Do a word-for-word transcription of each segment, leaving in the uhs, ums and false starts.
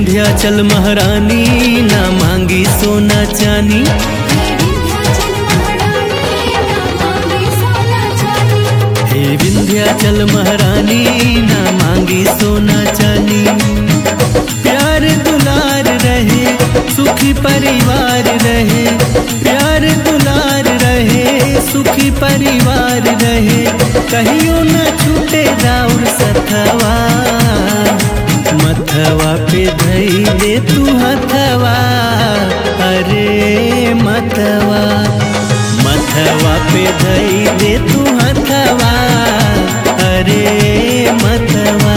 विंध्याचल महारानी ना मांगी सोना चानी। हे विंध्याचल महारानी ना मांगी सोना चानी। प्यार दुलार रहे सुखी परिवार रहे, प्यार दुलार रहे सुखी परिवार रहे। कहियो न छूटे राउर सथवा, मथवा पे धई दे तू हथवा। अरे मतवा मथवा पे धई दे तू हथवा। अरे मतवा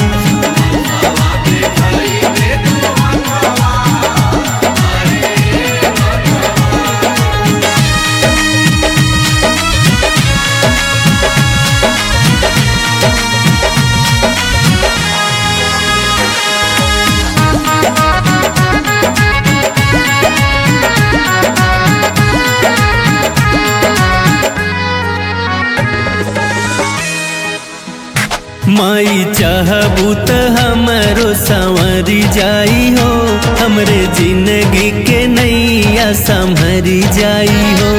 माई चाहबू त हमरो संवरी जाई हो, हमरे जिंदगी के नैया संभरी जाई हो।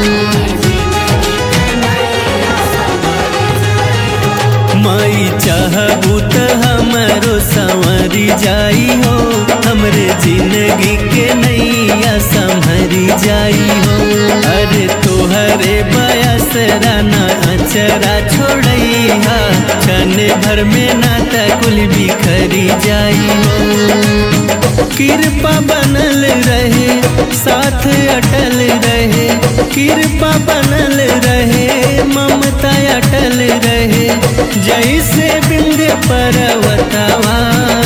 माई चाहबू त हमरो संवरी जाई हो, हमरे जिंदगी के नैया संभरी जाई हो। अरे तोहरे बयस राना अचरा छोड़ैहा, छने भर में नाता कुल बिखरी जाई हो। कृपा बनल रहे साथ अटल रहे, कृपा बनल रहे ममता अटल रहे। जैसे बिंध्य पर्वतवा,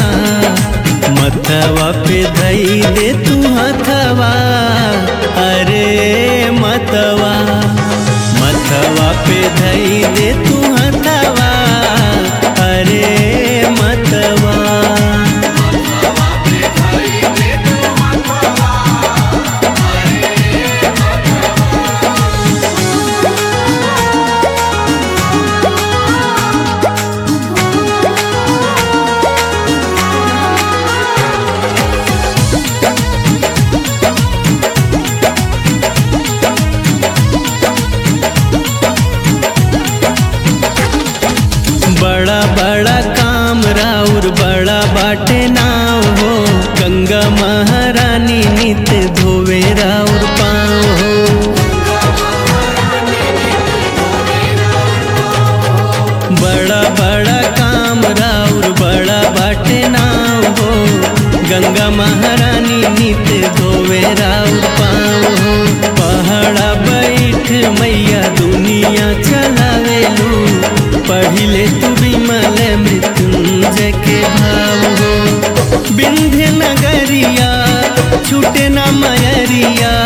मथवा पे धई दे तू हथवा। अरे मतवा मथवा पे धई दे तू हथवा। अरे मतवा बड़ा बड़ा काम राउर बड़ा बाटे नाव हो। गंगा महारानी नित धोवे राउर पाँव हो। बड़ा बड़ा काम राउर बड़ा बाटे नाव हो। गंगा महारानी नित धोवे राउर पाँव हो। पहाड़ा बैठ मैया दुनिया चलावेलू, पढ़िले तू विमल मृत्युंजय के भाव हो। विंध्य नगरिया छूटे न मयरिया,